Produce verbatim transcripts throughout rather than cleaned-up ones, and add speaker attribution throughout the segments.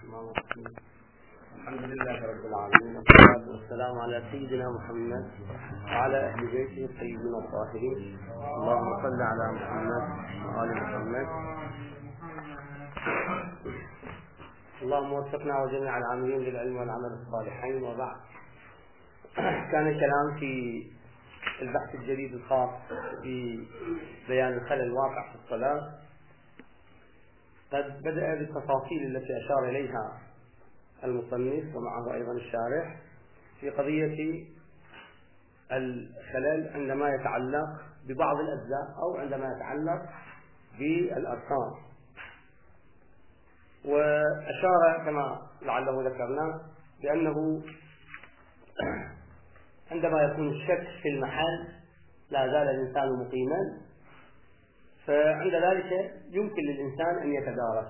Speaker 1: الرحمن الرحيم. الحمد لله رب العالمين، والصلاة والسلام على سيدنا محمد وعلى أهل بيته الطيبين الطاهرين. اللهم صل على محمد وآل محمد. اللهم وفقنا وجميع العاملين للعلم والعمل الصالحين. وبعد، كان الكلام في البحث الجديد الخاص في بيان الخلل الواقع في الصلاة قد بدأ بالتفاصيل التي أشار إليها المصنف ومعه أيضا الشارح في قضية الخلل عندما يتعلق ببعض الأجزاء أو عندما يتعلق بالأركان، وأشار كما لعله ذكرنا بأنه عندما يكون الشك في المحل لا زال الإنسان مقيما، فعند ذلك يمكن للإنسان أن يتدارك.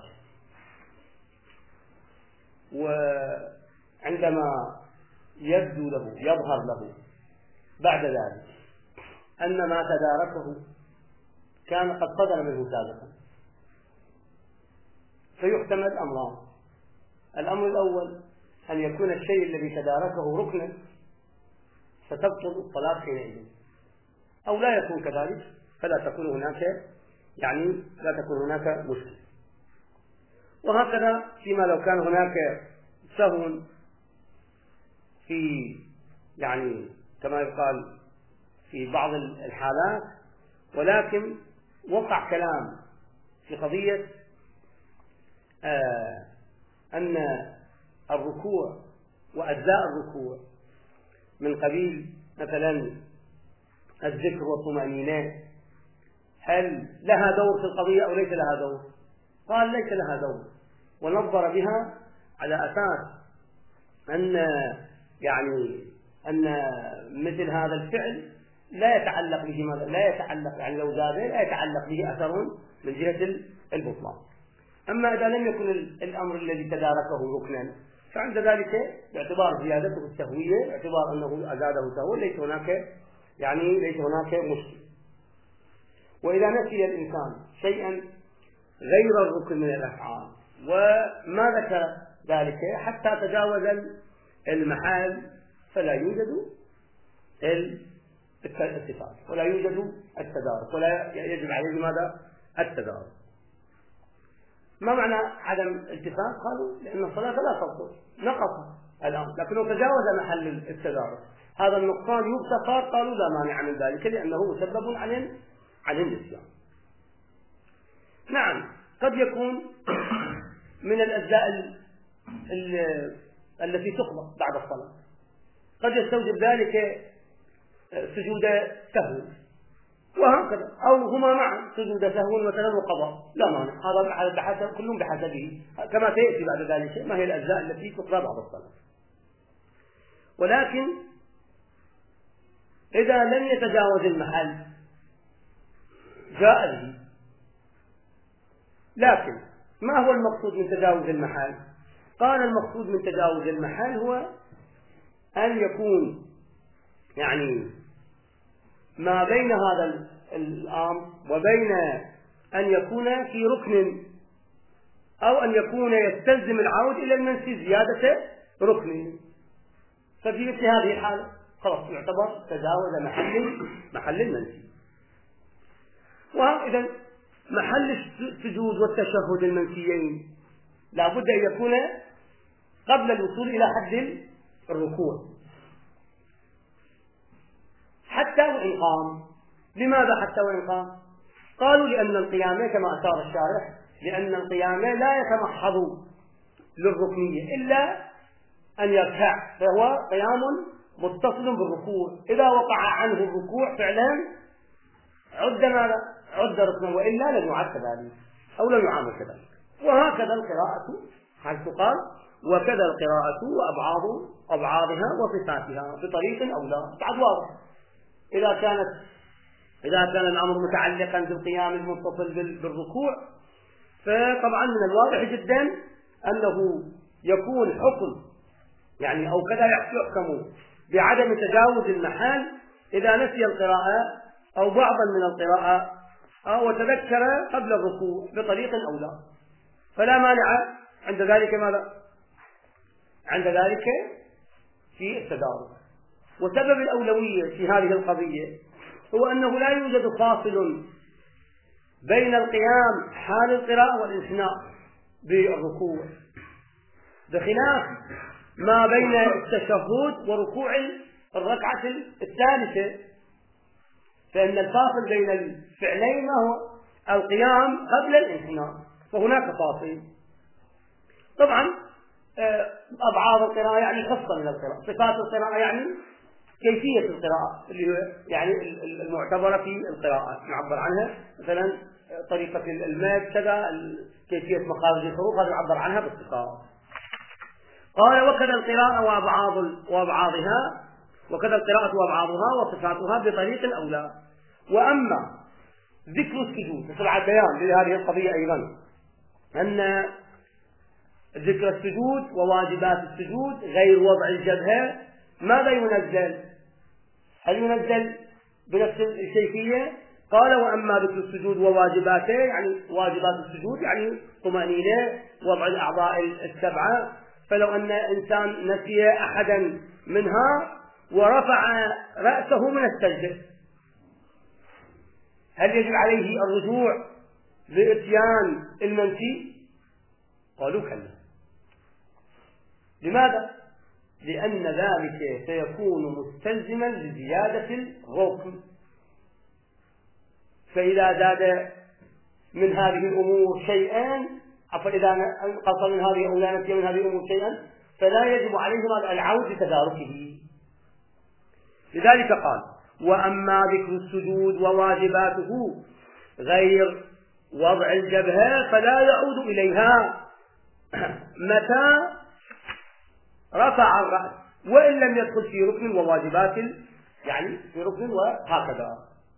Speaker 1: وعندما يبدو له يظهر له بعد ذلك أن ما تداركه كان قد صدر منه سابقا، فيحتمل أمران: الأمر الأول أن يكون الشيء الذي تداركه ركنا فتبطل الصلاة حينئذ، أو لا يكون كذلك فلا تكون هناك يعني لا تكون هناك مشكلة. وهكذا فيما لو كان هناك سهو في يعني كما يقال في بعض الحالات، ولكن وقع كلام في قضية آه أن الركوع وأجزاء الركوع من قبيل مثلا الذكر والطمأنينة هل لها دور في القضية أو ليس لها دور؟ قال ليس لها دور، ونظر بها على أساس أن يعني أن مثل هذا الفعل لا يتعلق به ماذا؟ لا يتعلق يعني لو زاد لا يتعلق به أثر من جهة البطلان. أما إذا لم يكن الأمر الذي تداركه ركنا فعند ذلك باعتبار زيادته السهوية، باعتبار أنه أزاده سهوا، ليس هناك يعني ليس هناك مشكلة. وإذا نسي الإنسان شيئا غير الركن من الأفعال وما ذكر ذلك حتى تجاوز المحال فلا يوجد الاتفاق ولا يوجد التدارك ولا يجب عليه ماذا؟ التدارك. ما معنى عدم الاتفاق؟ قالوا لأن الصلاة لا تبطل، نقص الأمر، لكنه تجاوز محل التدارك. هذا النقصان يغتفر، قالوا لا مانع من ذلك لأنه مسبب عن عن النسيان. نعم، قد يكون من الأجزاء التي تقضى بعد الصلاة، قد يستوجب ذلك سجود سهو وهكذا، أو هما معا سجود سهو مثلا وقضاء، لا مانع، هذا بحسب كلهم بحسبه كما سيأتي بعد ذلك ما هي الأجزاء التي تقضى بعد الصلاة. ولكن إذا لم يتجاوز المحل جاء به. لكن ما هو المقصود من تجاوز المحل؟ قال المقصود من تجاوز المحل هو أن يكون يعني ما بين هذا الأمر وبين أن يكون في ركن أو أن يكون يستلزم العود إلى المنسي زيادة ركن، ففي مثل هذه الحالة خلاص يعتبر تجاوز محل محل المنسي. وإذا محل السجود والتشهد المنسيين لا بد أن يكون قبل الوصول إلى حد الركوع حتى وإن قام. لماذا حتى وإن قام؟ قالوا لأن القيام كما أشار الشارح لأن القيام لا يتمحض للركنية إلا أن يركع، فهو قيام متصل بالركوع. إذا وقع عنه الركوع فعلا عد ماذا؟ عد ركنا، وإلا لم يعد كذلك أو لم يعامل كذلك. وهكذا القراءة حيث قال وكذا القراءة وأبعاض أبعاضها وصفاتها بطريق أو لا. بعد واضح إذا كانت إذا كان الأمر متعلقا بالقيام المتصل بالركوع، فطبعا من الواضح جدا أنه يكون حكم يعني أو كذا يحكم بعدم تجاوز المحال إذا نسي القراءة أو بعضا من القراءة أو تذكر قبل الركوع بطريق أو لا، فلا مانع عند ذلك ماذا؟ عند ذلك في التدارك. وسبب الأولوية في هذه القضية هو أنه لا يوجد فاصل بين القيام حال القراءة والانحناء بالركوع، بخلاف ما بين التشهد وركوع الركعة الثالثة، فإن الفاصل بين الفعلين ما هو؟ القيام قبل الانحناء، فهناك فاصل. طبعا أبعاد القراءة يعني خاصة من القراءة، صفات القراءة يعني كيفية القراءة اللي هو يعني المعتبرة في القراءة نعبر عنها، مثلا طريقة المد كذا، كيفية مخارج الحروف هذا يعبر عنها بالصفات. قال وكذا القراءة وأبعاد وأبعادها وكذا القراءة وأبعادها وصفاتها بطريق أولى. وأما ذكر السجود مثل البيان لهذه القضية أيضا، أن ذكر السجود وواجبات السجود غير وضع الجبهة ماذا ينزل؟ هل ينزل بنفس الكيفية؟ قال وأما ذكر السجود وواجباته يعني واجبات السجود يعني طمأنينة، وضع الأعضاء السبعة، فلو أن إنسان نسي أحدا منها ورفع رأسه من السجدة هل يجب عليه الرجوع لإتيان المنسي؟ قالوا كلا. لماذا؟ لأن ذلك سيكون مستلزما لزيادة الركن، فإذا زاد من هذه الأمور شيئا عفوا إذا انقص من هذه أو لا نسي من هذه الأمور شيئا فلا يجب عليهما العود لتداركه. لذلك قال وأما ذكر السجود وواجباته غير وضع الجبهة فلا يعود إليها متى رفع الرأس وإن لم يدخل في ركن وواجبات يعني في ركن وهكذا.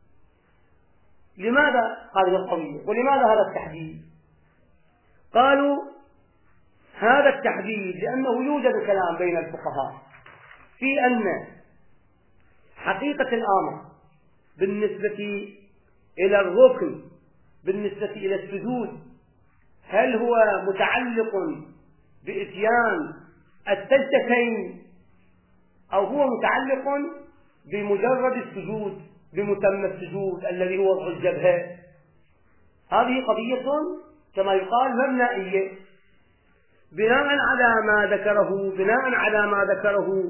Speaker 1: لماذا هذه القضية ولماذا هذا التحديد؟ قالوا هذا التحديد لأنه يوجد كلام بين الفقهاء في أن حقيقة الأمر بالنسبة إلى الركن بالنسبة إلى السجود هل هو متعلق بإتيان السجدتين أو هو متعلق بمجرد السجود بمسمى السجود الذي هو وضع الجبهة. هذه قضية كما يقال مبنائية بناء على ما ذكره بناء على ما ذكره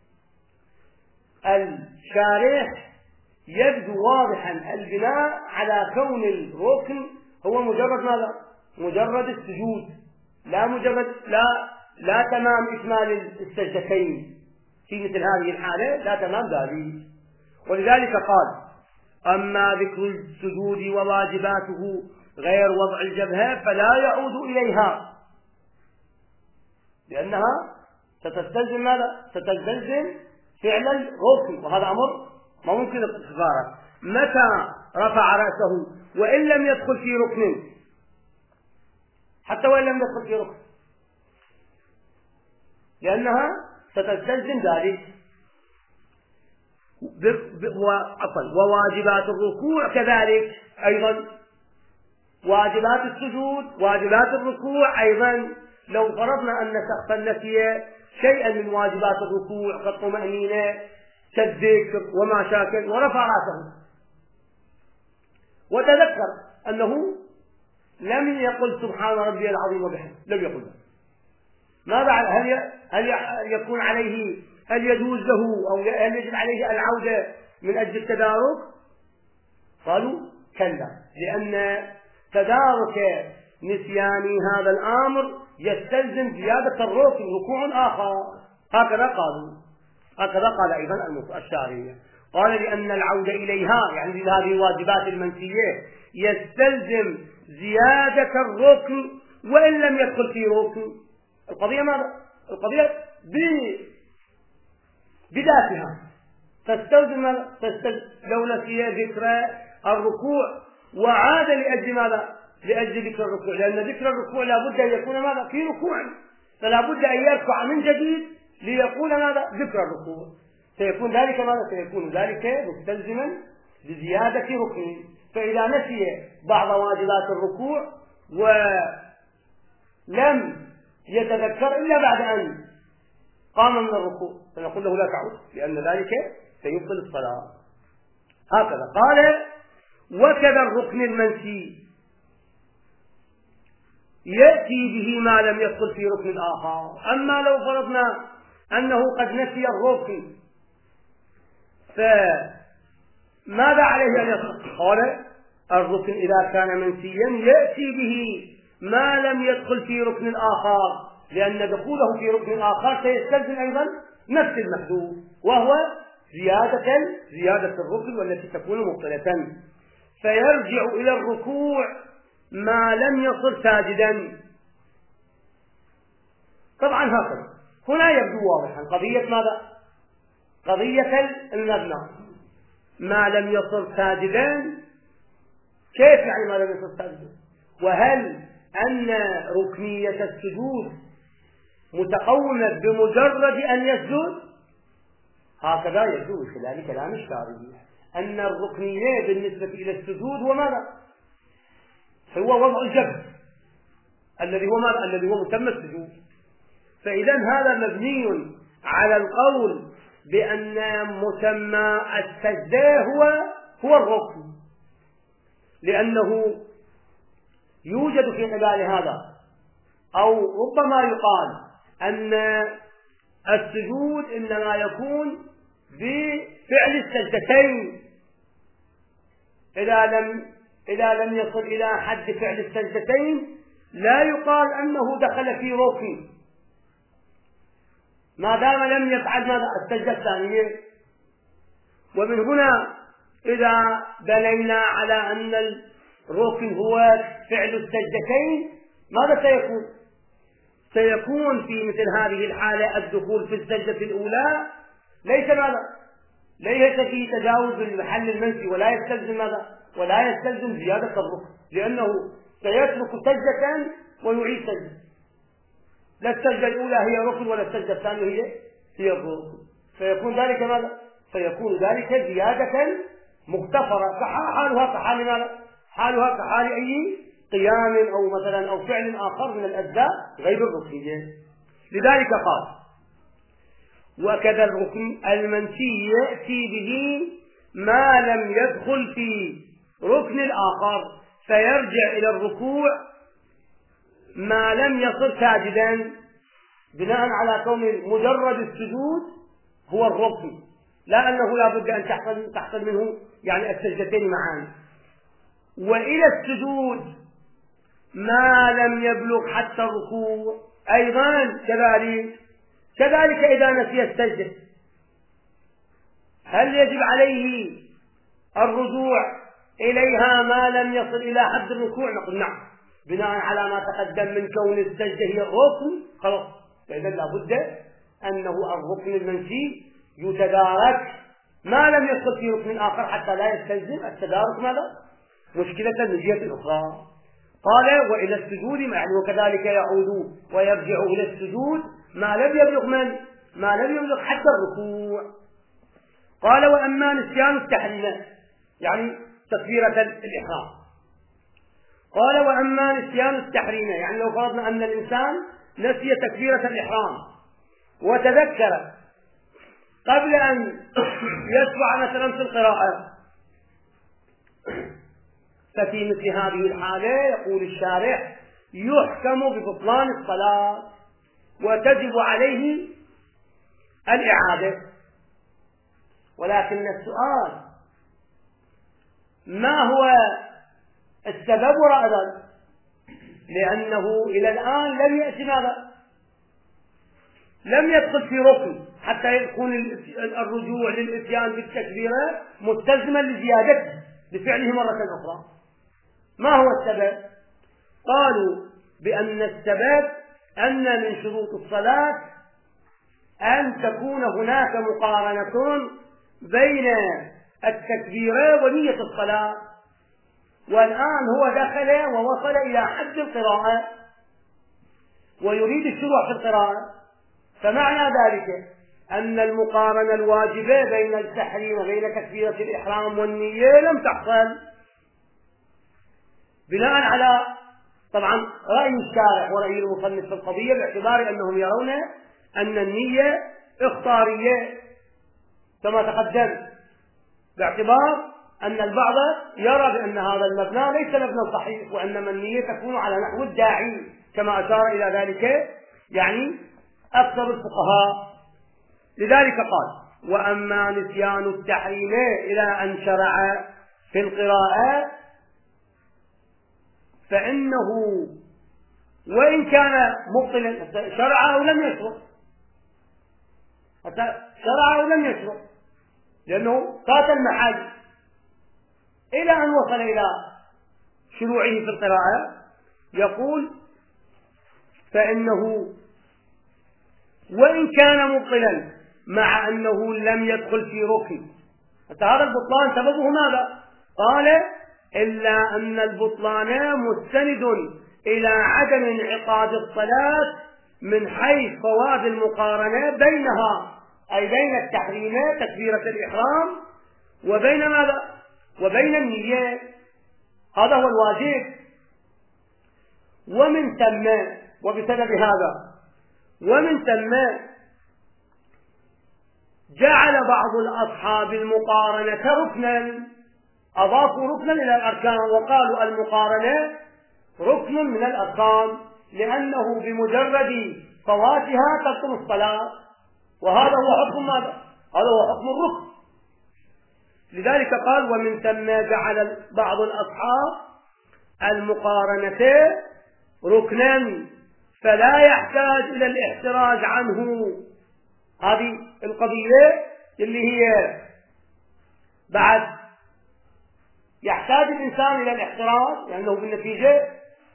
Speaker 1: الشارح يبدو واضحا البناء على كون الركن هو مجرد ماذا؟ مجرد السجود، لا مجرد لا لا تمام إكمال السجدتين في مثل هذه الحالة، لا تمام ذلك. ولذلك قال أما ذكر السجود وواجباته غير وضع الجبهة فلا يعود إليها لأنها ستستلزم ماذا؟ ستستلزم فعل الركن، وهذا أمر ما ممكن الاختصاره. متى رفع رأسه وإن لم يدخل في ركن، حتى وإن لم يدخل في ركن، لأنها ستستلزم ذلك. وواجبات الركوع كذلك أيضا، واجبات السجود واجبات الركوع أيضا. لو فرضنا أن شخصا نسي شيئا من واجبات الركوع كالطمأنينة كالذكر وما شاكل ورفع رأسه وتذكر أنه لم يقل سبحان ربي العظيم وبحمده، لم يقل ذلك، ماذا هل هل يكون عليه هل يجوز له أو هل يجب عليه العودة من أجل التدارك؟ قالوا كلا، لأن تدارك نسيان هذا الأمر يستلزم زيادة الركن ركوع آخر. هكذا قالوا، هكذا قال أيضا الشارعية. قال لأن العودة إليها يعني لهذه الواجبات المنسية يستلزم زيادة الركن وإن لم يدخل في ركن. القضية ماذا؟ القضية بذاتها تستلزم تستلزم لو نسي ذكر الركوع وعاد لأجل ماذا؟ لأجل ذكر الركوع، لأن ذكر الركوع لابد أن يكون ماذا؟ في ركوع، فلا بد أن يرفع من جديد ليقول ماذا؟ ذكر الركوع. سيكون ذلك ماذا؟ سيكون ذلك مستلزما لزيادة ركن. فإذا نسي بعض واجبات الركوع ولم يتذكر إلا بعد أن قام من الركوع فنقول له لا تعود، لأن ذلك سيبطل الصلاة. هكذا قال. وكذا الركن المنسي يأتي به ما لم يدخل في ركن آخر. أما لو فرضنا أنه قد نسي الركن فماذا عليه أن يصح؟ قال الركن إذا كان منسيا يأتي به ما لم يدخل في ركن آخر، لأن دخوله في ركن آخر سيستلزم أيضا نفس المحذوف، وهو زيادة زيادة الركن والتي تكون مبطلة، فيرجع إلى الركوع ما لم يصل ساجدا. طبعا هكذا هنا يبدو واضحا قضية ماذا؟ قضية المبنى. ما لم يصل ساجدا، كيف يعني ما لم يصل ساجدا؟ وهل أن ركنية السجود متقومة بمجرد أن يسجد؟ هكذا يبدو من خلال كلام الشارحين أن الركنية بالنسبة إلى السجود هو ماذا؟ هو وضع الجبهة الذي هو ماذا؟ الذي هو مسمى السجود. فإذا هذا مبني على القول بأن مسمى السجدة هو هو الركن، لأنه يوجد في قبال هذا، أو ربما يقال أن السجود إنما يكون بفعل السجدتين، إذا لم إذا لم يصل إلى حد فعل السجدتين لا يقال أنه دخل في ركن ما دام لم يفعل ماذا؟ السجدة الثانية. ومن هنا إذا بنينا على أن الركن هو فعل السجدتين ماذا سيكون؟ سيكون في مثل هذه الحالة الدخول في السجدة الأولى ليس ماذا؟ ليس في تجاوز المحل المنسي، ولا يستلزم ماذا؟ ولا يستلزم زيادة الركن، لأنه سيترك سجدة ويعيد سجدة. لا السجدة الأولى هي ركن ولا السجدة الثانية هي هي الركن، فيكون ذلك ماذا؟ فيكون ذلك زيادة مغتفرة، حالها كحال ماذا؟ حالها كحال أي قيام أو مثلا أو فعل آخر من الأجزاء غير الركنية. لذلك قال وكذا الركن المنسي يأتي به ما لم يدخل في ركن الآخر، فيرجع إلى الركوع ما لم يصل ساجدا، بناء على كون مجرد السجود هو الركن، لا أنه لا بد أن تحصل تحصل منه يعني السجدتين معا. وإلى السجود ما لم يبلغ حتى الركوع أيضا كذلك كذلك إذا نسي السجدة هل يجب عليه الرجوع إليها ما لم يصل إلى حد الركوع؟ نقول نعم، بناء على ما تقدم من كون السجدة هي الركن خلاص، فإذا لابد أنه الركن المنسي يتدارك ما لم يدخل في ركن آخر حتى لا يستلزم التدارك ماذا؟ مشكلة من جهة أخرى. قال وإلى السجود يعني وكذلك يعود ويرجع إلى السجود ما لم يبلغ من؟ ما لم يبلغ حتى الركوع. قال وأما نسيان التحريم يعني تكبيرة الإحرام. قال وأما نسيان التحريم يعني لو فرضنا أن الإنسان نسي تكبيرة الإحرام وتذكر قبل أن يشرع مثلا في القراءة، ففي مثل هذه الحالة يقول الشارع يحكم ببطلان الصلاة وتجب عليه الإعادة. ولكن السؤال ما هو السبب وراء ذلك؟ لأنه إلى الآن لم يأتي ماذا؟ لم يدخل في ركن حتى يكون الرجوع للإتيان بالتكبيرة مستلزما لزيادته بفعله مرة أخرى. ما هو السبب؟ قالوا بأن السبب أن من شروط الصلاة أن تكون هناك مقارنة بين التكبيرة ونية الصلاة، والآن هو دخل ووصل إلى حد القراءة ويريد الشروع في القراءة، فمعنى ذلك أن المقارنة الواجبة بين التحريم وبين تكبيرة الإحرام والنية لم تحصل، بناء على طبعا رأي الشارع ورأي المصنف في القضية باعتبار أنهم يرون أن النية اختارية كما تقدم، باعتبار أن البعض يرى بأن هذا المبنى ليس مبنى صحيح، وإنما النية تكون على نحو الداعي كما أشار إلى ذلك يعني أكثر الفقهاء. لذلك قال: وأما نسيان التحريم إلى أن شرع في القراءة فإنه وإن كان مبطلا، شرع أو لم يشرع، شرع أو لم يشرع، لأنه فات المحل إلى أن وصل إلى شروعه في القراءة. يقول: فإنه وإن كان مبطلا مع أنه لم يدخل في ركن. هذا البطلان سببه ماذا؟ قال: إلا أن البطلان مستند إلى عدم انعقاد الصلاة من حيث فوات المقارنة بينها، أي بين التحريم تكبيرة الإحرام وبين ماذا؟ وبين النية. هذا هو الواجب. ومن ثم، وبسبب هذا ومن ثم جعل بعض الأصحاب المقارنة ركنا، أضافوا ركنا إلى الأركان وقالوا المقارنة ركن من الأركان، لأنه بمجرد فواتها تبطل الصلاة، وهذا هو حكم ماذا؟ هذا هو حكم الركن. لذلك قال: ومن ثم جعل بعض الأصحاب المقارنة ركنا فلا يحتاج إلى الاحتراز عنه. هذه القضية اللي هي بعد يحتاج الإنسان إلى الاحتراز، لأنه بالنتيجة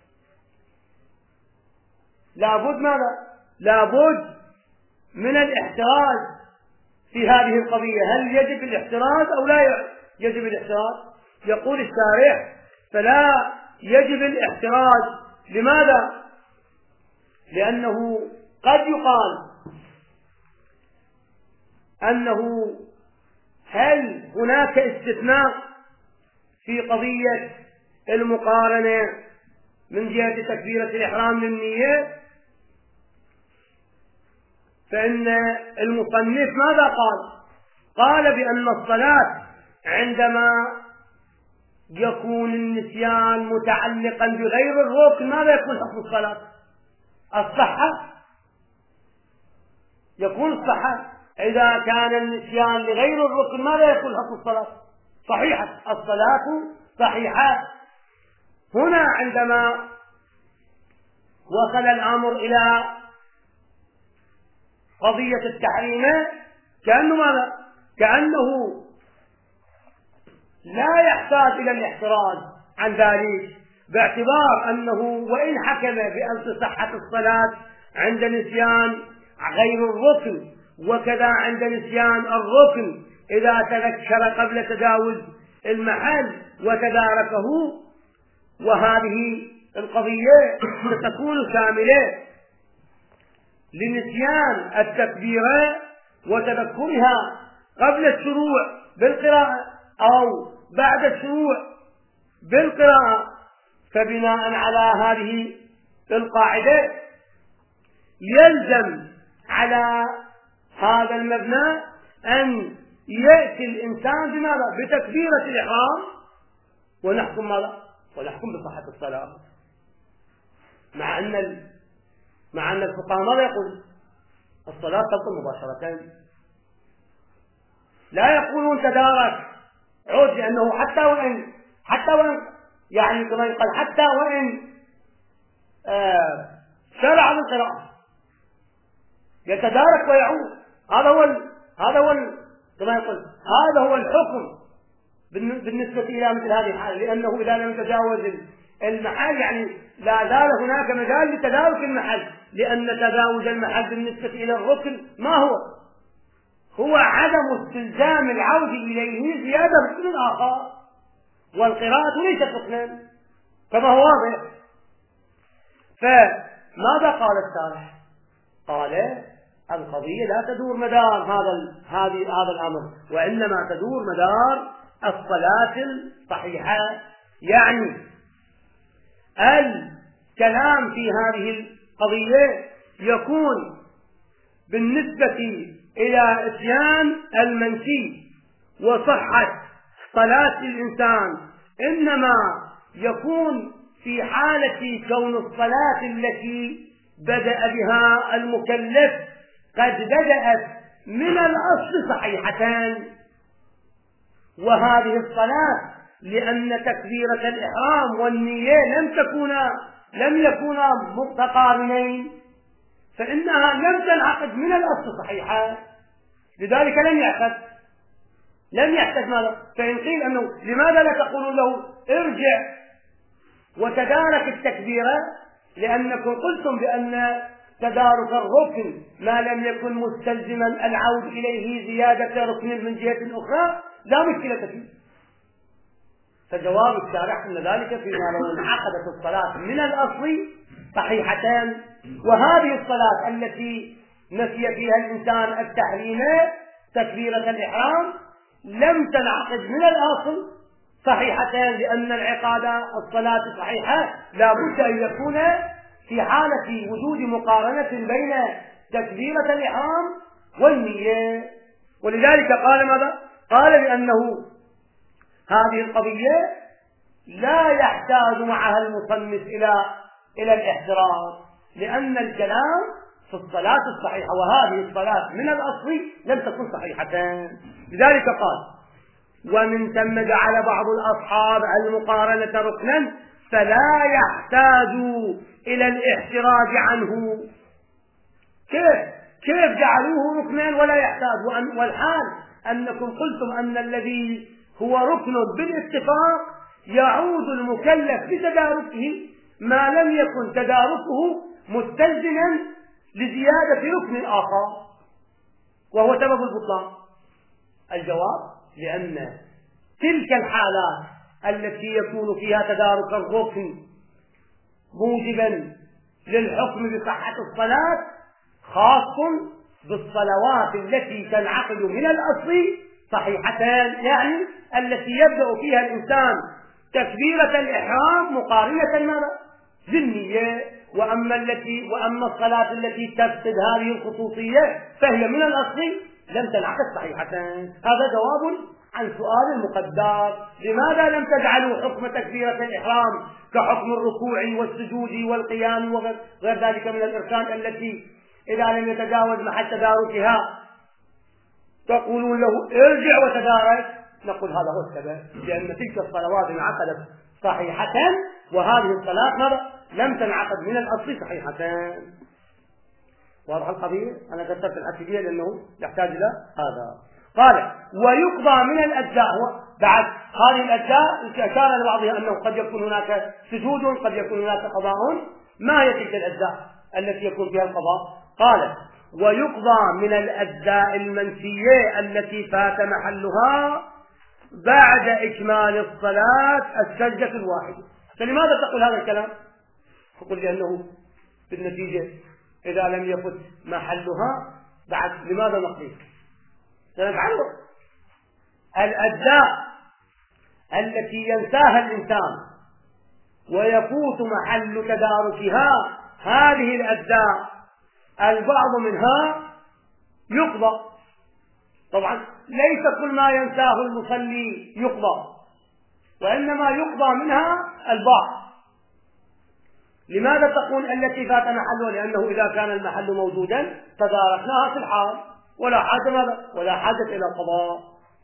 Speaker 1: لابد ماذا؟ لابد من الاحتراز في هذه القضية. هل يجب الاحتراز أو لا يجب الاحتراز؟ يقول الشارح: فلا يجب الاحتراز. لماذا؟ لأنه قد يقال أنه هل هناك استثناء في قضية المقارنة من جهة تكبيرة الإحرام للنية؟ فإن المصنف ماذا قال؟ قال بأن الصلاة عندما يكون النسيان متعلقا بغير الركن ماذا يكون حكم الصلاة؟ الصحة. يكون الصحة. إذا كان النسيان لغير الركن ماذا يكون حكم الصلاة؟ صحيحة. الصلاة صحيحة. هنا عندما وصل الأمر إلى قضية التحريم كأنه ماذا؟ كأنه لا يحتاج إلى الاحتراز عن ذلك، باعتبار أنه وإن حكم بأن صحة الصلاة عند نسيان غير الركن، وكذا عند نسيان الركن إذا تذكر قبل تجاوز المحل وتداركه، وهذه القضية ستكون شاملة لنسيان التكبيرة وتذكرها قبل الشروع بالقراءة أو بعد الشروع بالقراءة. فبناء على هذه القاعدة يلزم على هذا المبنى أن يأتي الإنسان بماذا؟ بتكبيرة الإحرام، ونحكم ماذا؟ ونحكم بصحة الصلاة. مع أن ال... مع أن الفقهاء ماذا يقول؟ الصلاة تبطل مباشرة. لا يقولون تدارك عود، لأنه حتى وإن حتى وإن يعني كما يقال حتى وإن آه شرع بالقراءة يتدارك ويعود. هذا هو ال... هذا هو ال... كما يقول هذا هو الحكم بالنسبة إلى مثل هذه الحالة، لأنه إذا لم يتجاوز المحل يعني لا زال هناك مجال لتدارك المحل، لأن تجاوز المحل بالنسبة إلى الركن ما هو؟ هو عدم استلزام العودة إليه زيادة ركن آخر، والقراءة ليست ركنا كما هو واضح. فماذا قال الشارح؟ قال القضية لا تدور مدار هذا هذه هذا الأمر، وإنما تدور مدار الصلاة الصحيحة. يعني الكلام في هذه القضية يكون بالنسبة إلى إتيان المنسي وصحة صلاة الإنسان إنما يكون في حالة كون الصلاة التي بدأ بها المكلف قد بدأت من الأصل صحيحتان، وهذه الصلاة لأن تكبيرة الإحرام والنية لم تكونا لم يكونا متقارنين فإنها لم تنعقد من الأصل صحيحة، لذلك لم يعقد لم يحتاج ماذا؟ فإن قيل أنه لماذا لا تقولون له ارجع وتدارك التكبيرة؟ لأنكم قلتم بأن تدارك الركن ما لم يكن مستلزما العود إليه زيادة ركن من جهة أخرى لا مشكلة فيه. فجواب الشارح أن ذلك فيما لو انعقدت الصلاة من الأصل صحيحتان، وهذه الصلاة التي نسي فيها الإنسان التحريم تكبيرة الإحرام لم تنعقد من الأصل صحيحتان، لأن العقاد الصلاة صحيحة لا بد أن يكون في حالة وجود مقارنة بين تكبيرة الإحرام والنية. ولذلك قال ماذا؟ قال بأنه هذه القضية لا يحتاج معها المصنف إلى إلى الاحتراز، لأن الكلام في الصلاة الصحيحة، وهذه الصلاة من الأصل لم تكن صحيحتان. لذلك قال ومن ثم جعل بعض الأصحاب المقارنة ركنا فلا يحتاج إلى الاحتراز عنه. كيف كيف جعلوه ركنا ولا يحتاج، والحال أنكم قلتم أن الذي هو ركن بالاتفاق يعود المكلف بتداركه ما لم يكن تداركه مستلزما لزيادة ركن آخر وهو سبب البطلان. الجواب لأن تلك الحالات التي يكون فيها تدارك الركن موجبا للحكم بصحة الصلاة خاص بالصلوات التي تنعقد من الأصل صحيحتان، يعني التي يبدأ فيها الإنسان تكبيرة الإحرام مقارنة ماذا؟ بالنية. وأما التي وأما الصلاة التي تفسد هذه الخصوصية فهي من الأصل لم تنعقد صحيحتان. هذا جواب عن سؤال المقدر: لماذا لم تجعلوا حكم تكبيرة الإحرام كحكم الركوع والسجود والقيام وغير ذلك من الأركان التي إذا لم يتجاوز محل تداركها تقولون له ارجع وتدارك؟ نقول هذا هو السبب، لأن تلك الصلوات انعقدت صحيحة وهذه الصلاة ماذا؟ لم تنعقد من الأصل صحيحتان. واضح القضية؟ أنا كتبت الأسئلة لأنه يحتاج إلى هذا. قال ويقضى من الأجزاء. بعد هذه الأجزاء أشار لبعضها أنه قد يكون هناك سجود قد يكون هناك قضاء. ما هي تلك الأجزاء التي يكون فيها القضاء؟ قال ويقضى من الأجزاء المنسية التي فات محلها بعد إكمال الصلاة السجدة الواحدة. فلماذا تقول هذا الكلام؟ تقول لأنه بالنتيجة إذا لم يفت محلها بعد لماذا نقضي؟ سنفعله. الأجزاء التي ينساها الإنسان ويفوت محل تداركها هذه الأجزاء البعض منها يقضى. طبعا ليس كل ما ينساه المصلي يقضى، وإنما يقضى منها البعض. لماذا تقول التي فات محلها؟ لأنه إذا كان المحل موجودا تداركناها في الحال ولا حاجة ماذا؟ ولا حاجة إلى القضاء.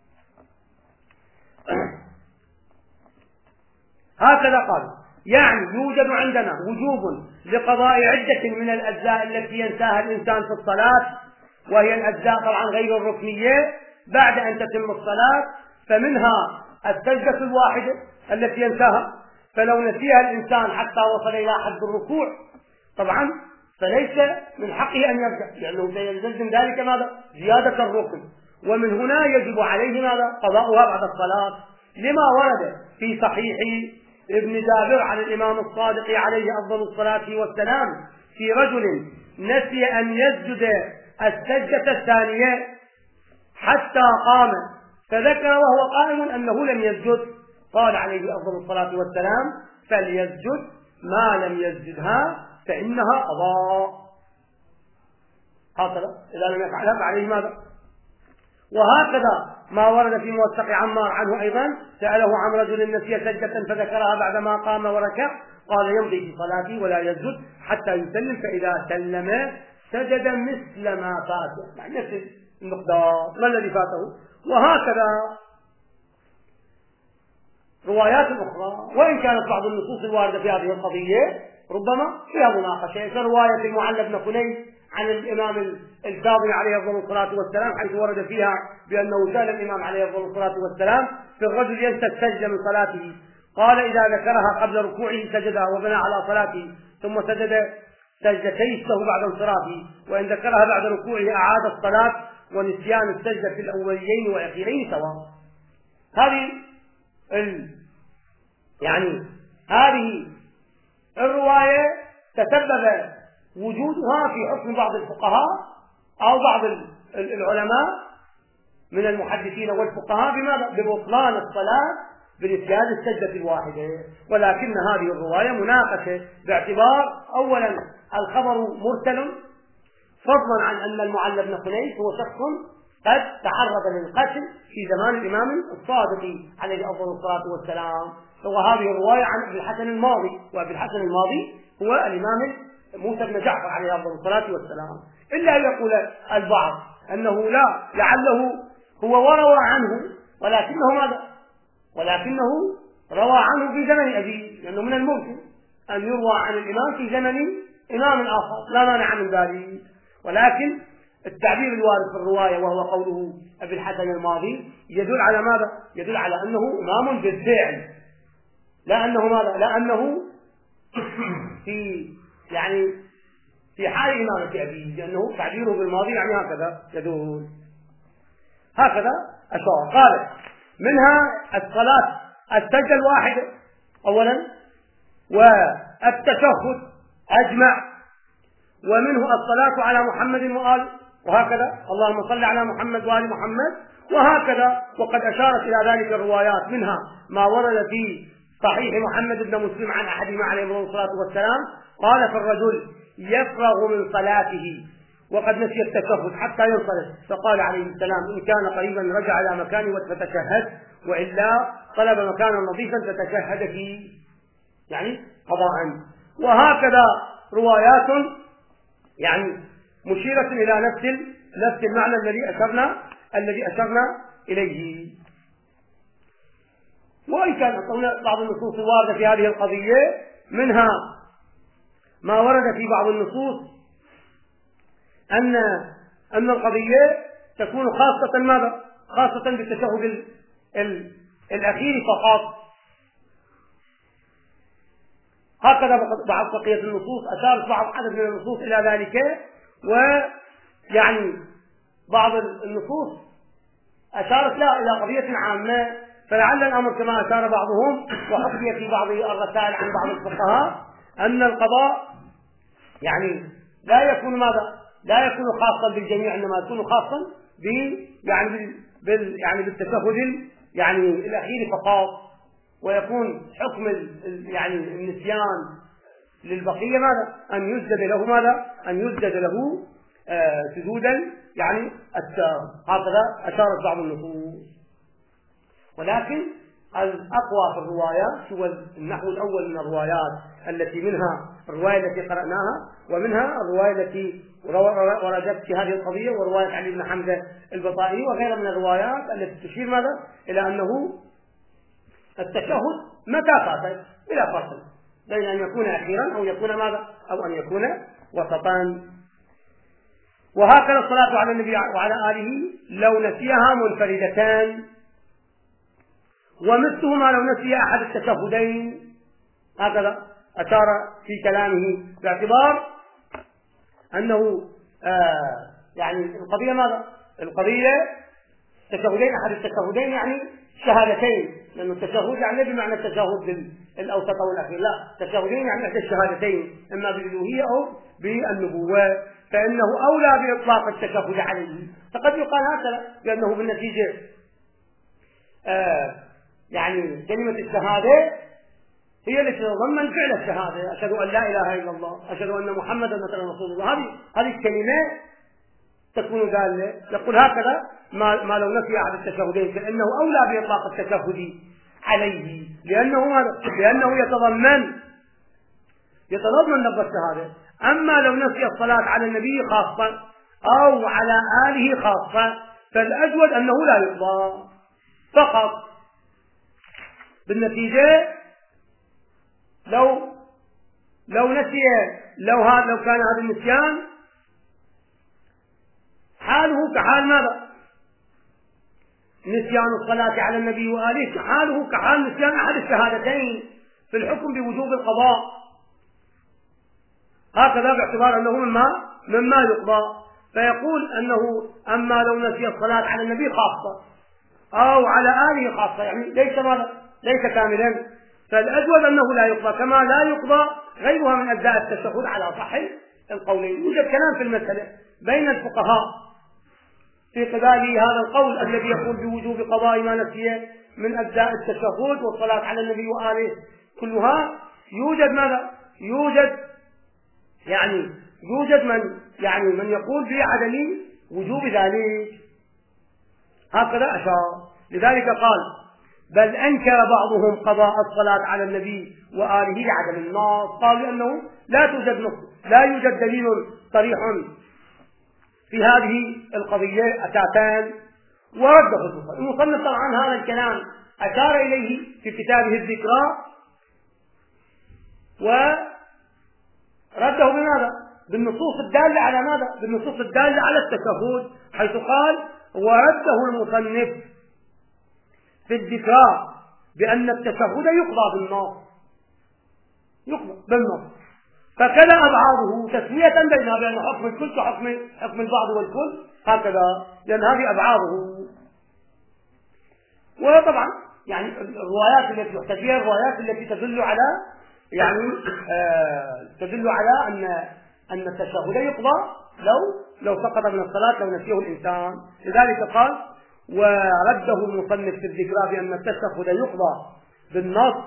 Speaker 1: هكذا قال، يعني يوجد عندنا وجوب لقضاء عدة من الأجزاء التي ينساها الإنسان في الصلاة، وهي الأجزاء طبعا غير الركنية بعد أن تتم الصلاة، فمنها السجدة الواحدة التي ينساها، فلو نسيها الإنسان حتى وصل إلى حد الركوع طبعا فليس من حقه أن يرجع، لأنه سيلزم ذلك ماذا؟ زيادة الركن، ومن هنا يجب عليه ماذا؟ قضاؤها بعد الصلاة، لما ورد في صحيح ابن جابر عن الإمام الصادق عليه أفضل الصلاة والسلام في رجل نسي أن يسجد السجدة الثانية حتى قام فذكر وهو قائم أنه لم يسجد، قال عليه أفضل الصلاة والسلام فليسجد ما لم يسجدها فإنها قضاء. هكذا إذا لم يفعلها فعليه ماذا؟ وهكذا ما ورد في موثق عمار عنه أيضا سأله عن رجل نسي سجدة فذكرها بعدما قام وركع قال يمضي في صلاته ولا يسجد حتى يسلم فإذا سلم سجد مثل ما فاته، يعني نفس المقدار ما الذي فاته. وهكذا روايات أخرى، وإن كانت بعض النصوص الواردة في هذه القضية ربما فيها مناقشة، كرواية المعلى بن خنيس عن الإمام الكاظم عليه أفضل الصلاة والسلام حيث ورد فيها بأنه سأل الإمام عليه أفضل الصلاة والسلام في الرجل ينسى السجدة من صلاته قال إذا ذكرها قبل ركوعه سجدها وبنى على صلاته ثم سجد سجدتي له بعد انصرافه، وإن ذكرها بعد ركوعه أعاد الصلاة ونسيان السجدة في الأوليين والأخيرين سواء. هذه ال... يعني هذه الرواية تسبب وجودها في حكم بعض الفقهاء أو بعض العلماء من المحدثين والفقهاء بماذا؟ ببطلان الصلاة بنسيان السجدة الواحدة، ولكن هذه الرواية مناقشة باعتبار أولا الخبر مرسل، فضلا عن أن المعلى بن خنيس هو شخص قد تعرض للقتل في زمان الإمام الصادق عليه أفضل الصلاة والسلام. وهذه الرواية عن أبي الحسن الماضي، وأبي الحسن الماضي هو الإمام موسى بن جعفر عليه أفضل الصلاة والسلام. إلا أن يقول البعض أنه لا لعله هو وروى عنه ولكنه ماذا؟ ولكنه روى عنه في زمن أبيه، لأنه من الممكن أن يروى عن الإمام في زمن إمام آخر لا مانع من ذلك، ولكن التعبير الوارد في الرواية وهو قوله أبي الحسن الماضي يدل على ماذا؟ يدل على أنه إمام بالفعل، لا أنه ماذا؟ لا أنه في يعني في حال إمامة أبيه، لأنه تعبيره بالماضي يعني هكذا يدل. هكذا أشار. قال منها الصلاة السجدة الواحدة أولا، والتشهد أجمع، ومنه الصلاة على محمد وآل، وهكذا اللهم صل على محمد وآل محمد، وهكذا. وقد أشارت إلى ذلك الروايات، منها ما ورد في صحيح محمد بن مسلم عن أحدهما عليه الصلاة والسلام قال في الرجل يفرغ من صلاته وقد نسي التشهد حتى ينصرف فقال عليه السلام إن كان قريبا رجع إلى مكانه فتشهد، وإلا طلب مكانا نظيفا فتشهد فيه، يعني قضاء. وهكذا روايات يعني مشيرة إلى نفس نفس المعنى الذي أشرنا الذي أشرنا إليه. وإن كان بعض النصوص الواردة في هذه القضية، منها ما ورد في بعض النصوص أن أن القضية تكون خاصة ماذا؟ خاصة بالتشهد ال... ال... الأخير فقط. هكذا بعض بقية النصوص أشارت بعض عدد من النصوص إلى ذلك، ويعني بعض النصوص أشارت لا إلى قضية عامة، فلعل الأمر كما أشار بعضهم وحكي في بعض الرسائل عن بعض الفقهاء أن القضاء يعني لا يكون ماذا؟ لا يكون خاصا بالجميع، إنما يكون خاصا ب يعني بال يعني بالتشهد يعني الأخير فقط، ويكون حكم يعني النسيان للبقية ماذا؟ أن يسجد له ماذا؟ أن يسجد له آه سجودا يعني التام. هكذا أشارت بعض النصوص. ولكن الأقوى في الروايات هو النحو الأول من الروايات التي منها الرواية التي قرأناها، ومنها الرواية التي وردت في هذه القضية، ورواية علي بن حمزة البطائي وغيرها من الروايات التي تشير ماذا؟ إلى أنه التشهد متى فاتت بلا فصل بين أن يكون أخيرا أو يكون ماذا؟ أو أن يكون وسطا. وهكذا الصلاة على النبي وعلى آله لو نسيها منفردتان، ومثله ما لو نسي أحد التشهدين. هكذا أشار في كلامه باعتبار أنه آه يعني القضية ماذا؟ القضية تشهدين، أحد التشهدين يعني شهادتين، لأنه التشهد يعني بمعنى التشهد الأوسط أو الأخير، لا، تشهدين يعني إحدى الشهادتين إما بالألوهية أو بالنبوة، فإنه أولى بإطلاق التشهد عليه. فقد يقال هكذا بأنه بالنتيجة آه يعني كلمة الشهادة هي التي تتضمن فعل الشهادة، أشهد أن لا إله إلا الله، أشهد أن محمدا مثلا رسول الله. هذه هذه الكلمة تكون دالة. يقول هكذا ما, ما لو نفي أحد التشهدين فإنه أولى بإطلاق التشهد عليه، لأنه لأنه يتضمن يتضمن لفظ الشهادة. أما لو نفي الصلاة على النبي خاصة أو على آله خاصة فالأجود أنه لا يقضى فقط. بالنتيجة لو لو نسي لو هذا لو كان هذا النسيان حاله كحال ماذا؟ نسيان الصلاة على النبي وآله حاله كحال نسيان أحد الشهادتين في الحكم بوجوب القضاء، هكذا باعتبار أنه مما مما يقضى. فيقول أنه أما لو نسي الصلاة على النبي خاصة أو على آله خاصة يعني ليس ماذا؟ ليس كاملا، فالأجود أنه لا يقضى كما لا يقضى غيرها من أجزاء التشهد على صح القولين. يوجد كلام في المسألة بين الفقهاء في قبال هذا القول الذي يقول بوجوب قضاء ما نسي من أجزاء التشهد والصلاة على النبي وآله كلها. يوجد ماذا؟ يوجد يعني يوجد من يعني من يقول بعدم وجوب ذلك، هكذا أشار. لذلك قال بل أنكر بعضهم قضاء الصلاة على النبي وآله لعدم النص، قال لأنه لا توجد نص لا يوجد دليل صريح في هذه القضية أساسا، ورده المصنف. المصنف طبعا هذا الكلام أشار إليه في كتابه الذكرى ورده بماذا؟ بالنصوص الدالة على ماذا؟ بالنصوص الدالة على التشهد، حيث قال ورده المصنف في الذكرى بأن التشهد يقضى بالنص يقضى بالنص فكذا أبعاضه تسوية بينها بأن حكم الكل كحكم حكم البعض والكل، هكذا لأن هذه أبعاضه. وطبعا يعني الروايات التي يحتج بها الروايات التي تدل على يعني آه تدل على أن أن التشهد يقضى لو لو سقط من الصلاة لو نسيه الإنسان. لذلك قال ورده المصنف في الذكرى بأن التشهد يقضى بالنص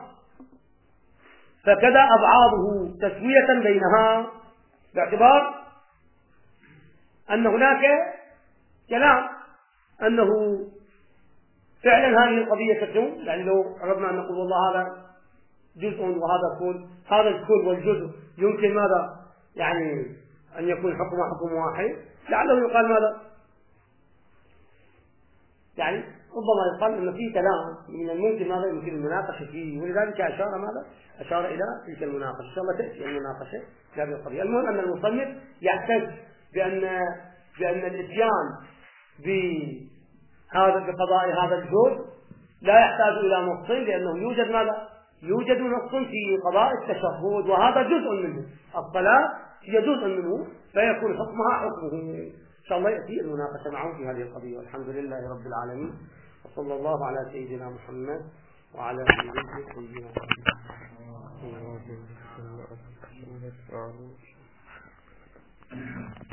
Speaker 1: فكذا أبعاضه تسوية بينها، باعتبار أن هناك كلام أنه فعلا هذه القضية تكون، يعني لو أردنا أن نقول والله هذا جزء وهذا كل، هذا الكل والجزء يمكن ماذا يعني أن يكون حكم حكم واحد، لعله يقال ماذا يعني ربما يقال أن في كلام من الممكن ماذا يمكن المناقشة فيه، ولذلك أشار ماذا أشار إلى تلك المناقشة. إن شاء الله تأتي المناقشة في هذه القضية. المهم أن المصنف يحتج بأن بأن الإتيان بهذا بقضاء هذا الجزء لا يحتاج إلى نص، لأنه يوجد ماذا يوجد نص في قضاء التشهد وهذا جزء منه، الصلاة هي جزء منه فيكون حكمها حكمه. إن شاء الله يأتي المناقشة معه في هذه القضية. والحمد لله رب العالمين، وصلى الله على سيدنا محمد وعلى آله سيدنا محمد.